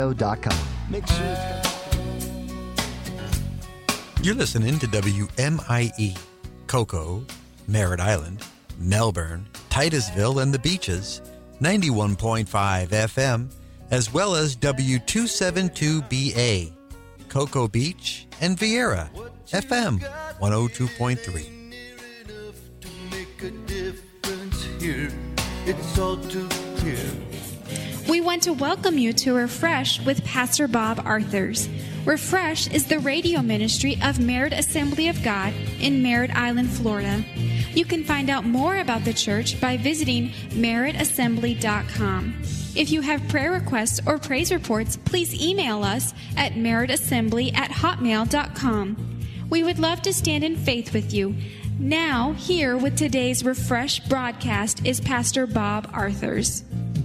Make sure it's got... You're listening to WMIE, Cocoa, Merritt Island, Melbourne, Titusville, and the Beaches, 91.5 FM, as well as W272BA, Cocoa Beach, and Vieira, FM 102.3. It's all too clear. We want to welcome you to Refresh with Pastor Bob Arthurs. Refresh is the radio ministry of Merritt Assembly of God in Merritt Island, Florida. You can find out more about the church by visiting merrittassembly.com. If you have prayer requests or praise reports, please email us at merrittassembly@hotmail.com. We would love to stand in faith with you. Now, here with today's Refresh broadcast is Pastor Bob Arthurs.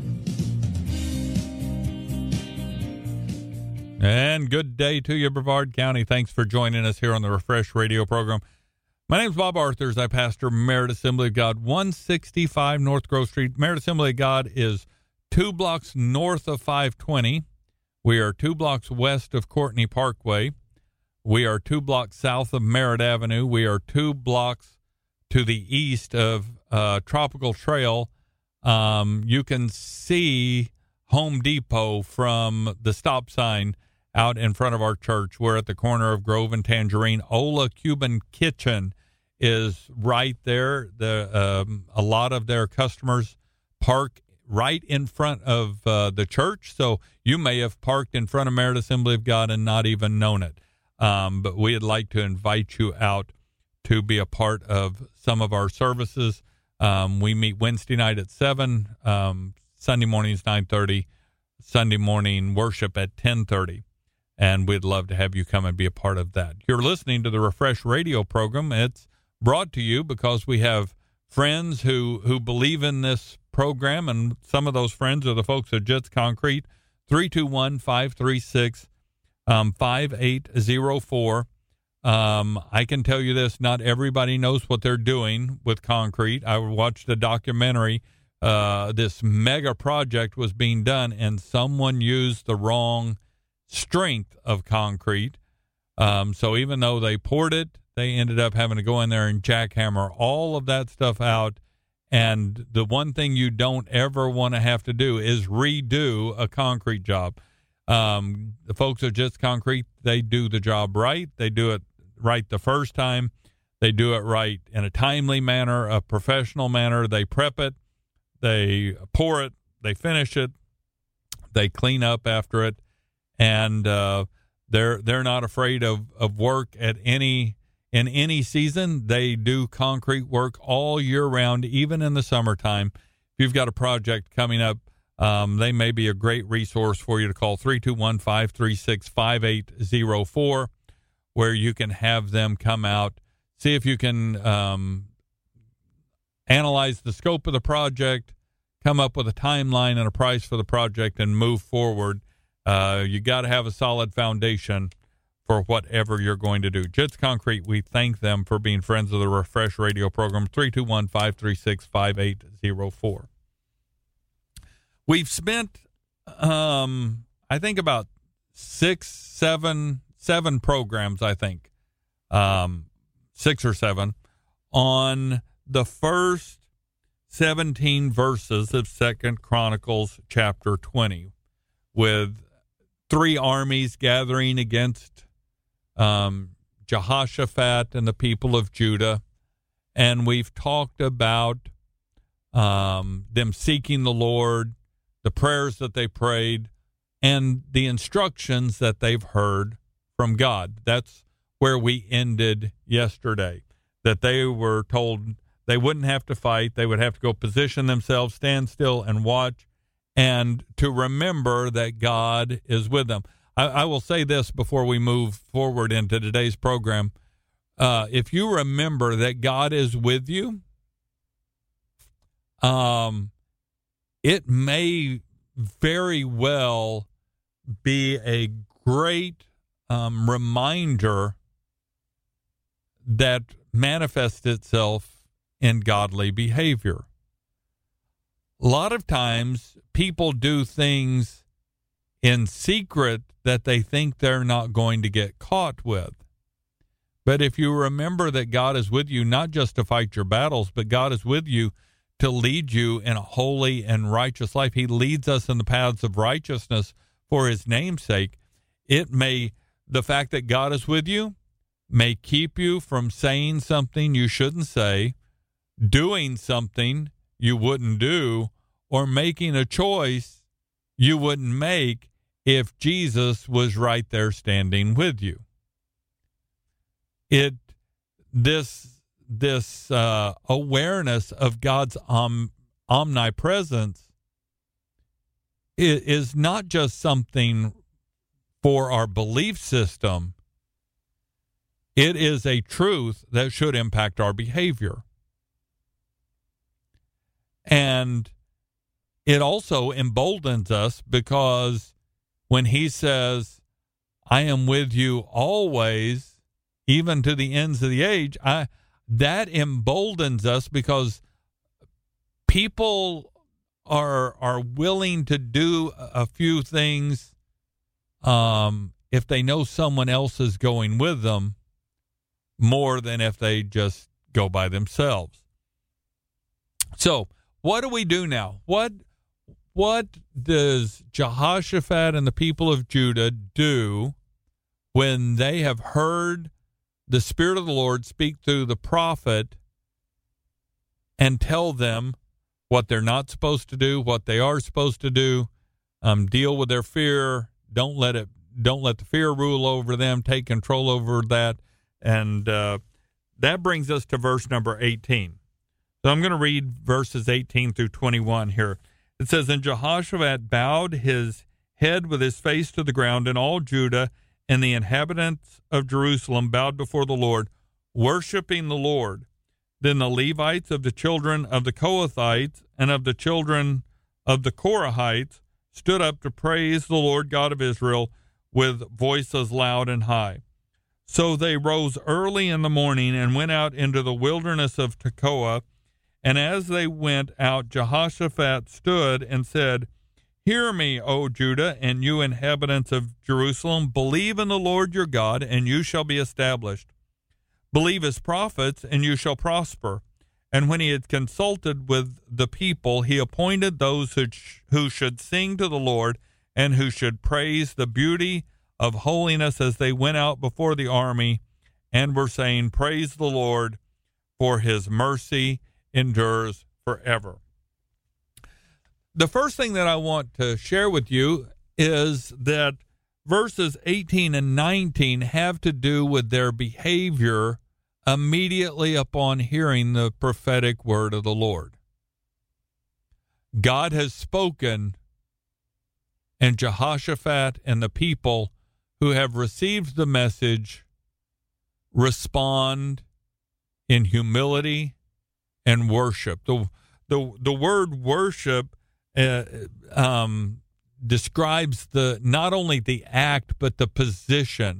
And good day to you, Brevard County. Thanks for joining us here on the Refresh radio program. My name's Bob Arthurs. I pastor Merritt Assembly of God, 165 North Grove Street. Merritt Assembly of God is 2 blocks north of 520. We are 2 blocks west of Courtney Parkway. We are 2 blocks south of Merritt Avenue. We are 2 blocks to the east of Tropical Trail. You can see Home Depot from the stop sign out in front of our church. We're at the corner of Grove and Tangerine. Ola Cuban Kitchen is right there. A lot of their customers park right in front of the church, so you may have parked in front of Merritt Assembly of God and not even known it. But we'd like to invite you out to be a part of some of our services. We meet Wednesday night at 7, Sunday mornings 9:30, Sunday morning worship at 10:30. And we'd love to have you come and be a part of that. You're listening to the Refresh radio program. It's brought to you because we have friends who believe in this program, and some of those friends are the folks at Jits Concrete, 321-536-5804. I can tell you this, not everybody knows what they're doing with concrete. I watched a documentary. This mega project was being done, and someone used the wrong strength of concrete. So even though they poured it, they ended up having to go in there and jackhammer all of that stuff out. And the one thing you don't ever want to have to do is redo a concrete job. The folks at Jits Concrete, they do the job right. They do it right the first time. They do it right in a timely manner, a professional manner. They prep it, they pour it, they finish it, they clean up after it. And they're not afraid of work in any season. They do concrete work all year round, even in the summertime. If you've got a project coming up, they may be a great resource for you to call 321-536-5804, where you can have them come out, see if you can analyze the scope of the project, come up with a timeline and a price for the project, and move forward. You got to have a solid foundation for whatever you're going to do. Jits Concrete, we thank them for being friends of the Refresh radio program, 321-536-5804. We've spent, I think, about 7 programs, I think, 6 or 7, on the first 17 verses of 2 Chronicles chapter 20, with 3 armies gathering against Jehoshaphat and the people of Judah. And we've talked about them seeking the Lord, the prayers that they prayed, and the instructions that they've heard from God. That's where we ended yesterday, that they were told they wouldn't have to fight. They would have to go position themselves, stand still, and watch, and to remember that God is with them. I will say this before we move forward into today's program. If you remember that God is with you, it may very well be a great reminder that manifests itself in godly behavior. A lot of times people do things in secret that they think they're not going to get caught with. But if you remember that God is with you, not just to fight your battles, but God is with you to lead you in a holy and righteous life. He leads us in the paths of righteousness for his name's sake. The fact that God is with you may keep you from saying something you shouldn't say, doing something you wouldn't do, or making a choice you wouldn't make if Jesus was right there standing with you. This awareness of God's omnipresence is not just something for our belief system. It is a truth that should impact our behavior. And it also emboldens us, because when he says, I am with you always, even to the ends of the age, that emboldens us, because people are willing to do a few things if they know someone else is going with them, more than if they just go by themselves. So what do we do now? What does Jehoshaphat and the people of Judah do when they have heard the Spirit of the Lord speak through the prophet and tell them what they're not supposed to do, what they are supposed to do, deal with their fear, don't let the fear rule over them, take control over that. And that brings us to verse number 18. So I'm going to read verses 18 through 21 here. It says, And Jehoshaphat bowed his head with his face to the ground, and all Judah and the inhabitants of Jerusalem bowed before the Lord, worshiping the Lord. Then the Levites of the children of the Kohathites and of the children of the Korahites stood up to praise the Lord God of Israel with voices loud and high. So they rose early in the morning and went out into the wilderness of Tekoa. And as they went out, Jehoshaphat stood and said, Hear me, O Judah, and you inhabitants of Jerusalem. Believe in the Lord your God, and you shall be established. Believe his prophets, and you shall prosper. And when he had consulted with the people, he appointed those who should sing to the Lord, and who should praise the beauty of holiness as they went out before the army, and were saying, Praise the Lord, for his mercy endures forever. The first thing that I want to share with you is that verses 18 and 19 have to do with their behavior immediately upon hearing the prophetic word of the Lord. God has spoken, and Jehoshaphat and the people who have received the message respond in humility and worship. The word worship describes not only the act but the position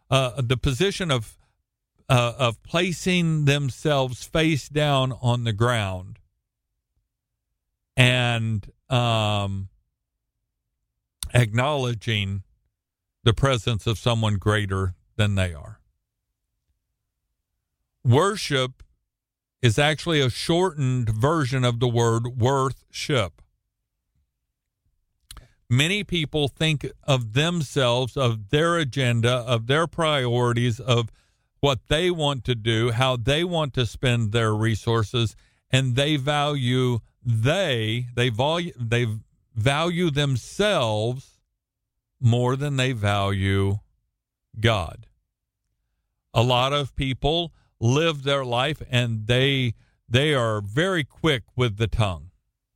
of placing themselves face down on the ground and acknowledging the presence of someone greater than they are. Worship is actually a shortened version of the word worship. Many people think of themselves, of their agenda, of their priorities, of what they want to do, how they want to spend their resources, and they value themselves more than they value God. A lot of people live their life and they are very quick with the tongue.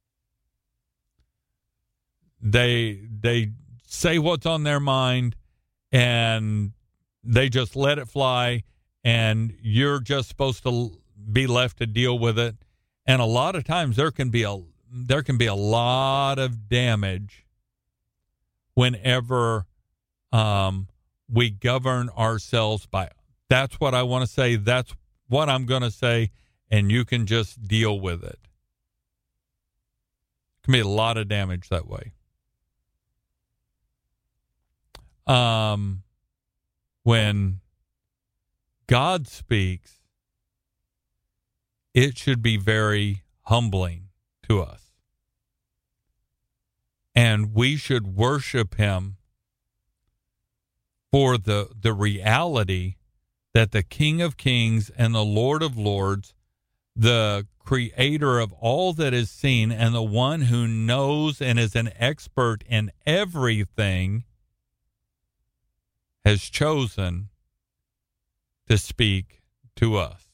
They say what's on their mind and they just let it fly, and you're just supposed to be left to deal with it. And a lot of times there can be a lot of damage whenever we govern ourselves by, that's what I want to say, that's what I'm going to say, and you can just deal with it. Can be a lot of damage that way. when God speaks, it should be very humbling to us. And we should worship him for the reality that the King of Kings and the Lord of Lords, the creator of all that is seen and the one who knows and is an expert in everything, has chosen to speak to us.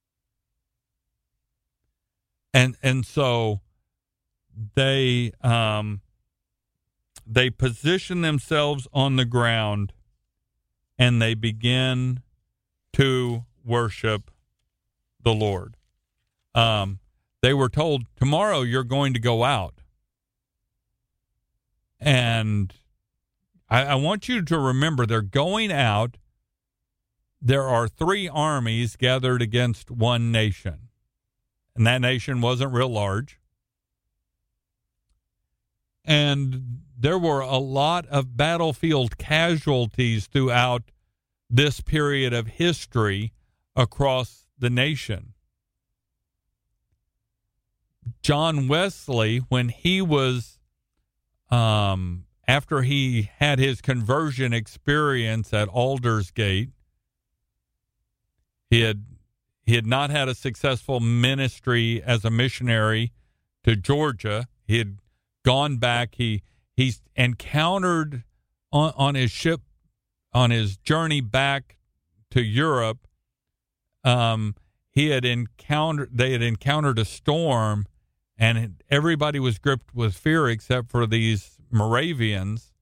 And so they position themselves on the ground and they begin to worship the Lord. They were told, tomorrow you're going to go out. And I want you to remember, they're going out. There are 3 armies gathered against one nation. And that nation wasn't real large. And there were a lot of battlefield casualties throughout this period of history across the nation. John Wesley, when he was, after he had his conversion experience at Aldersgate, he had not had a successful ministry as a missionary to Georgia. He had gone back. He's encountered on his ship, on his journey back to Europe. They had encountered a storm, and everybody was gripped with fear except for these Moravians.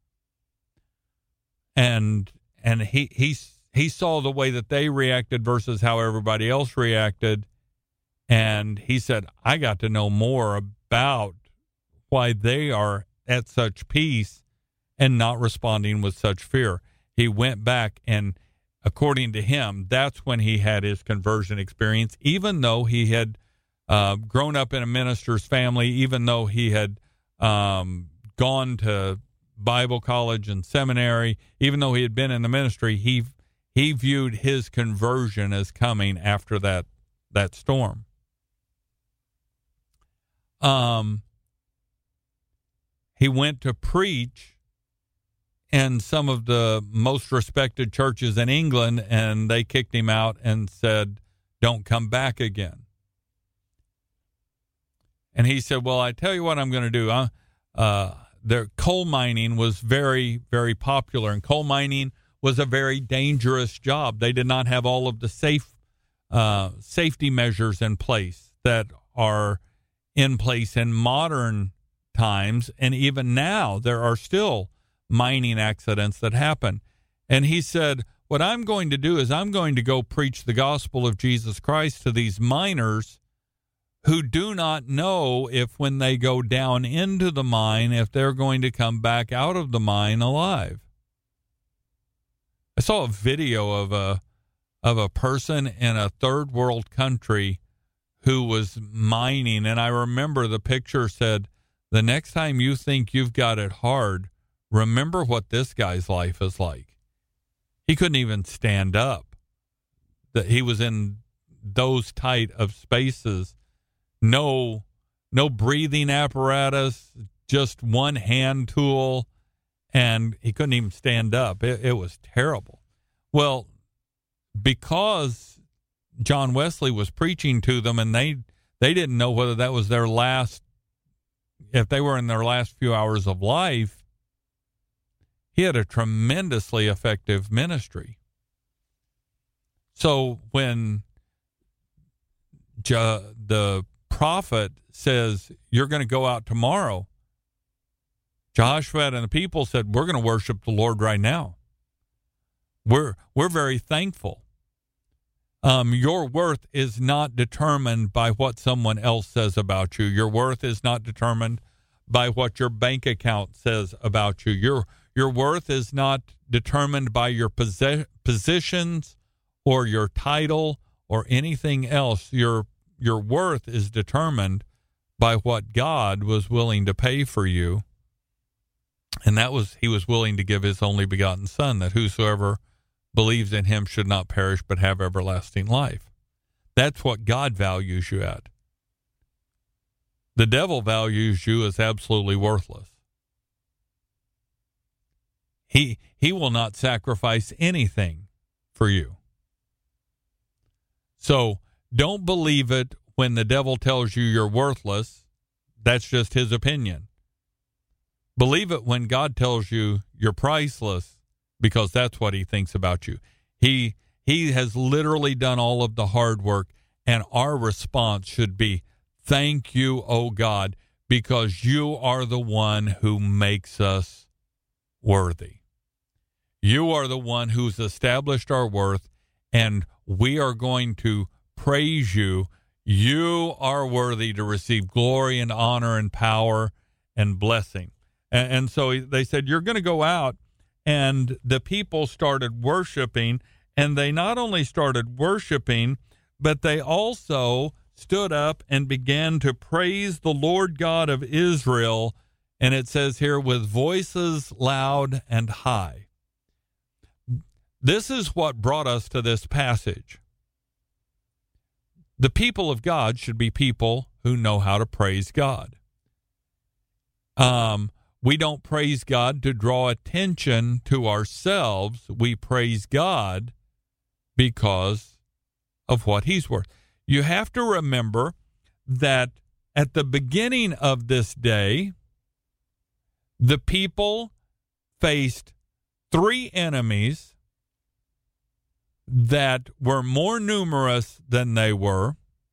And he saw the way that they reacted versus how everybody else reacted. And he said, I got to know more about why they are at such peace and not responding with such fear. He went back, and according to him, that's when he had his conversion experience, even though he had grown up in a minister's family, even though he had gone to Bible college and seminary, even though he had been in the ministry, he viewed his conversion as coming after that storm. He went to preach in some of the most respected churches in England, and they kicked him out and said, don't come back again. And he said, well, I tell you what I'm going to do. Their coal mining was very, very popular, and coal mining was a very dangerous job. They did not have all of the safety measures in place that are in place in modern times, and even now there are still mining accidents that happen. And he said, what I'm going to do is I'm going to go preach the gospel of Jesus Christ to these miners who do not know if when they go down into the mine, if they're going to come back out of the mine alive. I saw a video of a person in a third world country who was mining, and I remember the picture said, the next time you think you've got it hard, remember what this guy's life is like. He couldn't even stand up. That he was in those tight of spaces. No breathing apparatus, just one hand tool, and he couldn't even stand up. It was terrible. Well, because John Wesley was preaching to them, and they didn't know whether that was their last, if they were in their last few hours of life, he had a tremendously effective ministry. So when the prophet says, you're going to go out tomorrow, Jehoshaphat and the people said, we're going to worship the Lord right now. We're very thankful. Your worth is not determined by what someone else says about you. Your worth is not determined by what your bank account says about you. Your worth is not determined by your positions or your title or anything else. Your worth is determined by what God was willing to pay for you And that was, he was willing to give his only begotten Son, that whosoever believes in him should not perish but have everlasting life. That's what God values you at. The devil values you as absolutely worthless. He will not sacrifice anything for you. So don't believe it when the devil tells you you're worthless. That's just his opinion. Believe it when God tells you you're priceless, because that's what he thinks about you. He has literally done all of the hard work, and our response should be, thank you, oh God, because you are the one who makes us worthy. You are the one who's established our worth, and we are going to praise you. You are worthy to receive glory and honor and power and blessing. And so they said, you're going to go out. And the people started worshiping, and they not only started worshiping, but they also stood up and began to praise the Lord God of Israel. And it says here, with voices loud and high. This is what brought us to this passage. The people of God should be people who know how to praise God. We don't praise God to draw attention to ourselves. We praise God because of what he's worth. You have to remember that at the beginning of this day, the people faced 3 enemies that were more numerous than they were.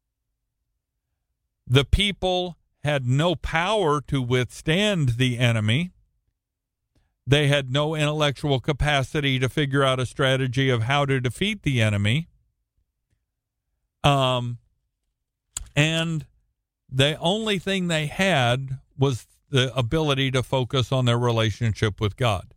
The people had no power to withstand the enemy. They had no intellectual capacity to figure out a strategy of how to defeat the enemy. And the only thing they had was the ability to focus on their relationship with God.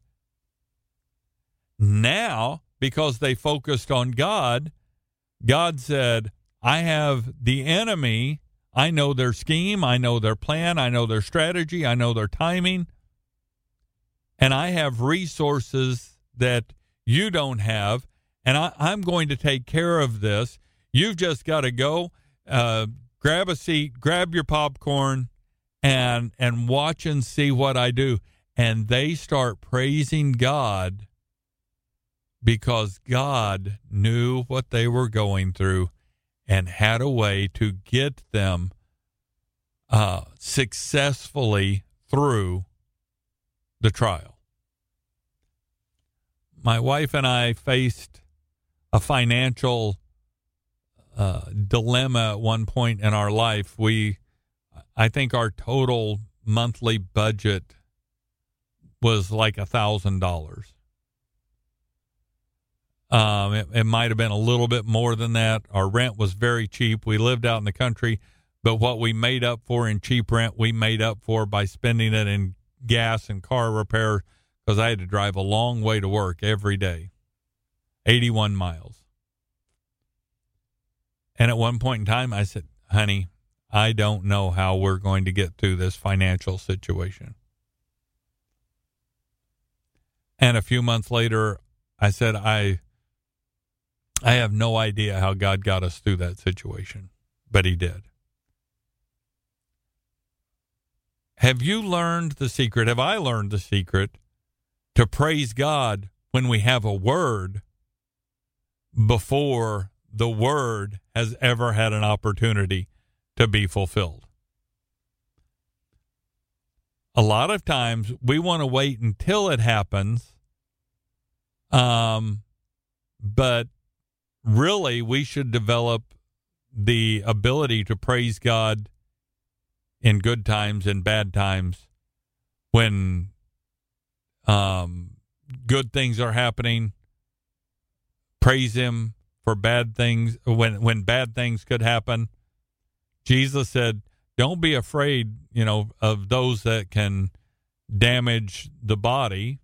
Now, because they focused on God, God said, I have the enemy. I know their scheme. I know their plan. I know their strategy. I know their timing. And I have resources that you don't have. And I'm going to take care of this. You've just got to go, grab a seat, grab your popcorn, and watch and see what I do. And they start praising God because God knew what they were going through and had a way to get them successfully through the trial. My wife and I faced a financial dilemma at one point in our life. I think our total monthly budget was like $1,000. It might have been a little bit more than that. Our rent was very cheap. We lived out in the country, but what we made up for in cheap rent, we made up for by spending it in gas and car repair, because I had to drive a long way to work every day, 81 miles. And at one point in time, I said, honey, I don't know how we're going to get through this financial situation. And a few months later, I said, I have no idea how God got us through that situation, but he did. Have you learned the secret? Have I learned the secret to praise God when we have a word before the word has ever had an opportunity to be fulfilled? A lot of times we want to wait until it happens, but really we should develop the ability to praise God in good times and bad times. When good things are happening, praise him. For bad things, when bad things could happen, Jesus said, don't be afraid, of those that can damage the body.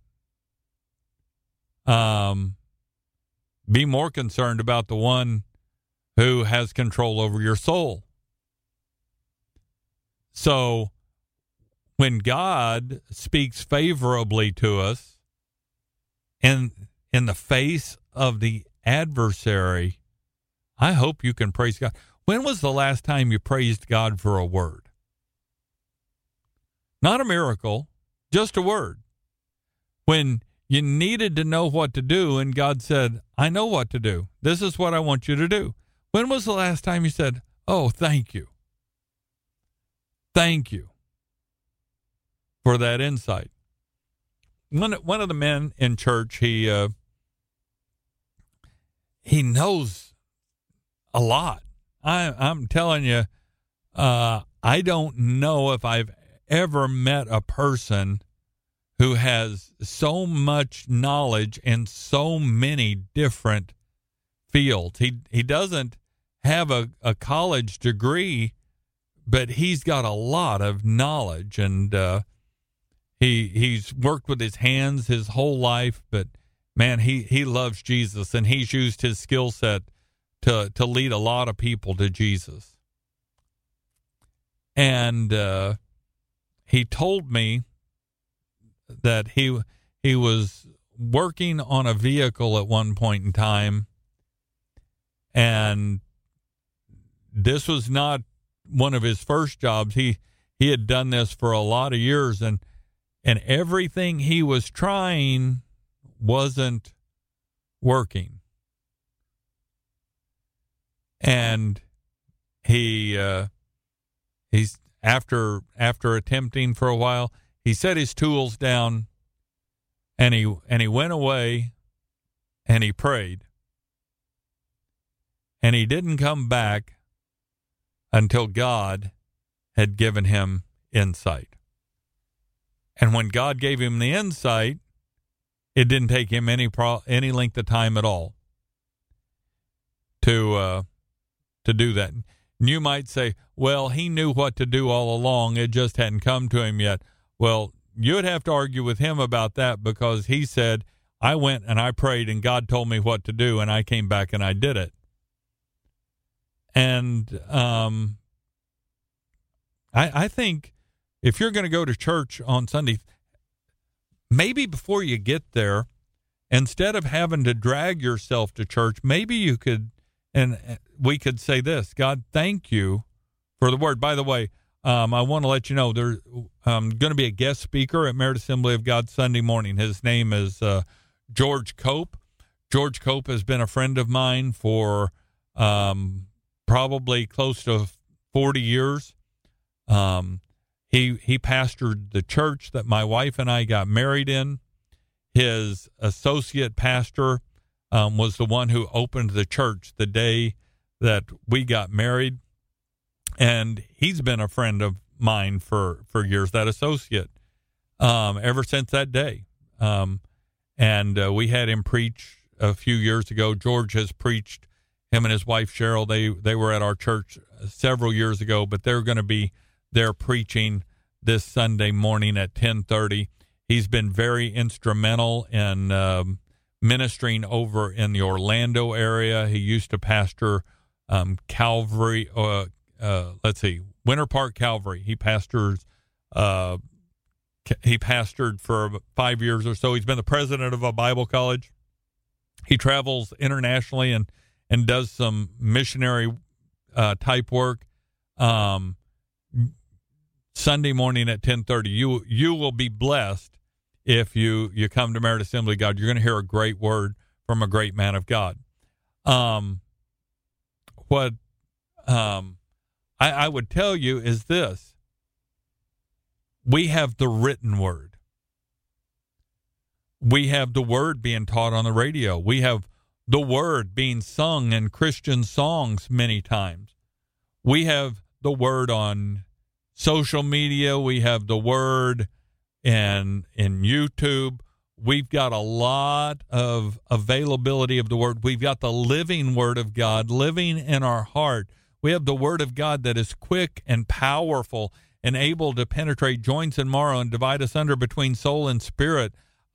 Be more concerned about the one who has control over your soul. So when God speaks favorably to us and in the face of the adversary, I hope you can praise God. When was the last time you praised God for a word? Not a miracle, just a word. When you needed to know what to do and God said, I know what to do. This is what I want you to do. When was the last time you said, oh, thank you. Thank you for that insight. One of the men in church, he knows a lot. I'm telling you, I don't know if I've ever met a person who has so much knowledge in so many different fields. He doesn't have a college degree, but he's got a lot of knowledge, and he's worked with his hands his whole life. But man, he loves Jesus, and he's used his skill set to lead a lot of people to Jesus. And he told me that he was working on a vehicle at one point in time, and this was not one of his first jobs. He had done this for a lot of years, and everything he was trying wasn't working. And he's after attempting for a while, he set his tools down, and he went away and he prayed. And he didn't come back until God had given him insight. And when God gave him the insight, it didn't take him any length of time at all to do that. And you might say, well, he knew what to do all along. It just hadn't come to him yet. Well, you'd have to argue with him about that, because he said, I went and I prayed and God told me what to do, and I came back and I did it. And I think if you're going to go to church on Sunday, maybe before you get there, instead of having to drag yourself to church, maybe you could, and we could say this: God, thank you for the word. By the way, I want to let you know there's going to be a guest speaker at Merit Assembly of God Sunday morning. His name is George Cope. George Cope has been a friend of mine for probably close to 40 years. He pastored the church that my wife and I got married in. His associate pastor was the one who opened the church the day that we got married. And he's been a friend of mine for years, that associate, ever since that day. And we had him preach a few years ago. George has preached, him and his wife, Cheryl, they were at our church several years ago, but they're going to be there preaching this Sunday morning at 10:30. He's been very instrumental in ministering over in the Orlando area. He used to pastor Calvary, Winter Park Calvary. He pastored for 5 years or so. He's been the president of a Bible college. He travels internationally and does some missionary type work. Sunday morning at 10:30. You will be blessed if you come to Merit Assembly of God. You're going to hear a great word from a great man of God. What I would tell you is this: we have the written word. We have the word being taught on the radio. We have the word being sung in Christian songs many times. We have the word on social media. We have the word in YouTube. We've got a lot of availability of the word. We've got the living word of God living in our heart. We have the word of God that is quick and powerful and able to penetrate joints and marrow and divide asunder between soul and spirit.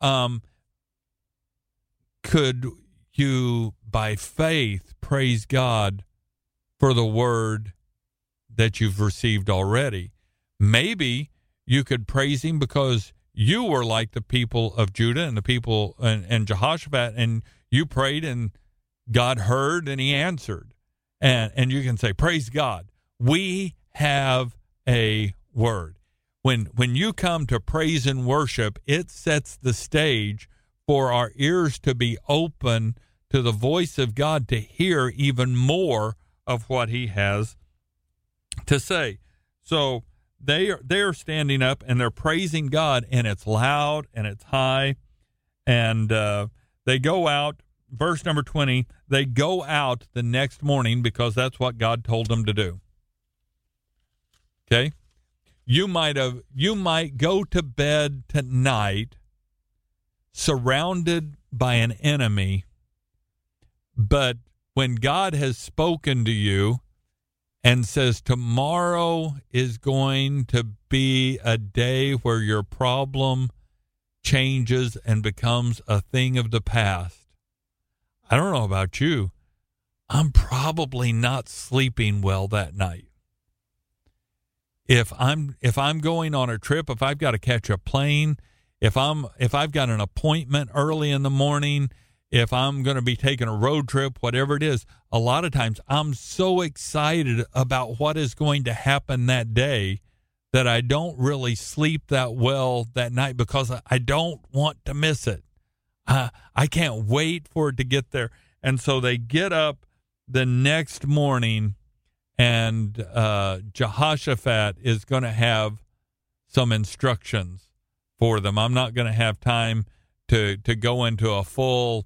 Could you, by faith, praise God for the word that you've received already? Maybe You could praise him because you were like the people of Judah and the people and Jehoshaphat, and you prayed and God heard and he answered. And you can say, praise God. We have a word. When you come to praise and worship, it sets the stage for our ears to be open to the voice of God, to hear even more of what he has to say. So they are standing up and they're praising God, and it's loud and it's high. And they go out, verse number 20, they go out the next morning because that's what God told them to do. Okay? You might go to bed tonight surrounded by an enemy, but when God has spoken to you and says tomorrow is going to be a day where your problem changes and becomes a thing of the past, I don't know about you, I'm probably not sleeping well that night. If I'm going on a trip, if I've got to catch a plane, if I've got an appointment early in the morning, if I'm going to be taking a road trip, whatever it is, a lot of times I'm so excited about what is going to happen that day that I don't really sleep that well that night because I don't want to miss it. I can't wait for it to get there. And so they get up the next morning, and Jehoshaphat is going to have some instructions for them. I'm not going to have time to go into a full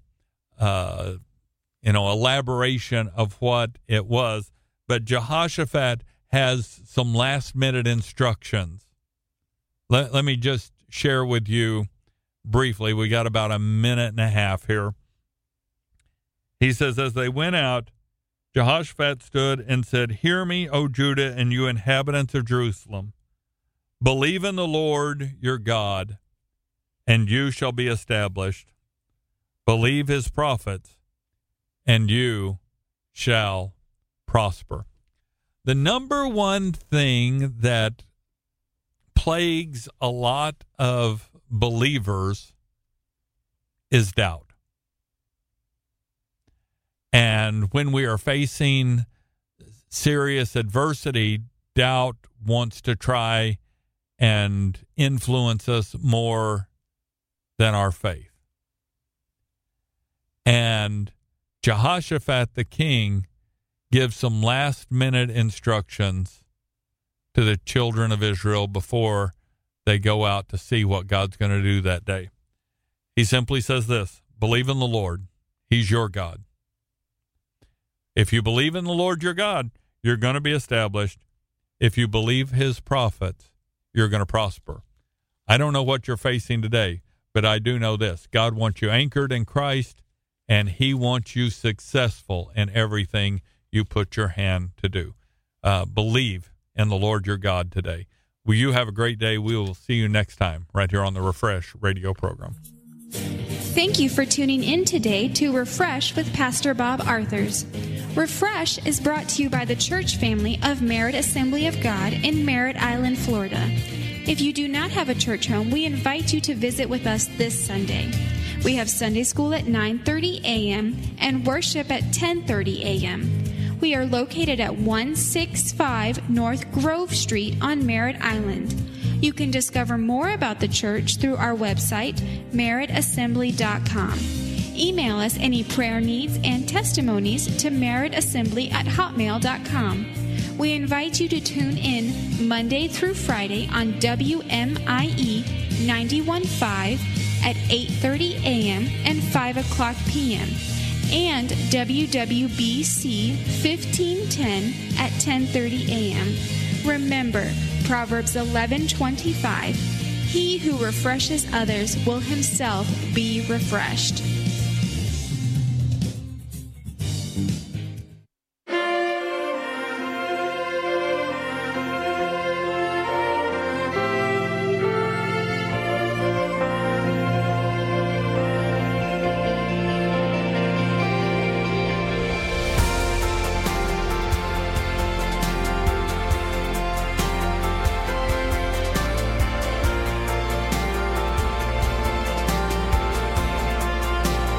elaboration of what it was, but Jehoshaphat has some last-minute instructions. Let me just share with you briefly. We got about a minute and a half here. He says, as they went out, Jehoshaphat stood and said, hear me, O Judah, and you inhabitants of Jerusalem. Believe in the Lord your God, and you shall be established. Believe his prophets, and you shall prosper. The number one thing that plagues a lot of believers is doubt. And when we are facing serious adversity, doubt wants to try and influence us more than our faith. And Jehoshaphat the king gives some last-minute instructions to the children of Israel before they go out to see what God's going to do that day. He simply says this: believe in the Lord. He's your God. If you believe in the Lord your God, you're going to be established. If you believe his prophets, you're going to prosper. I don't know what you're facing today, but I do know this: God wants you anchored in Christ, and he wants you successful in everything you put your hand to do. Believe in the Lord your God today. Will you have a great day? We will see you next time right here on the Refresh radio program. Thank you for tuning in today to Refresh with Pastor Bob Arthurs. Refresh is brought to you by the church family of Merritt Assembly of God in Merritt Island, Florida. If you do not have a church home, we invite you to visit with us this Sunday. We have Sunday school at 9:30 a.m. and worship at 10:30 a.m. We are located at 165 North Grove Street on Merritt Island. You can discover more about the church through our website, merrittassembly.com. Email us any prayer needs and testimonies to merrittassembly@hotmail.com. We invite you to tune in Monday through Friday on WMIE 91.5 at 8:30 a.m. and 5 o'clock p.m. and WWBC 1510 at 10:30 a.m. Remember, Proverbs 11:25, he who refreshes others will himself be refreshed.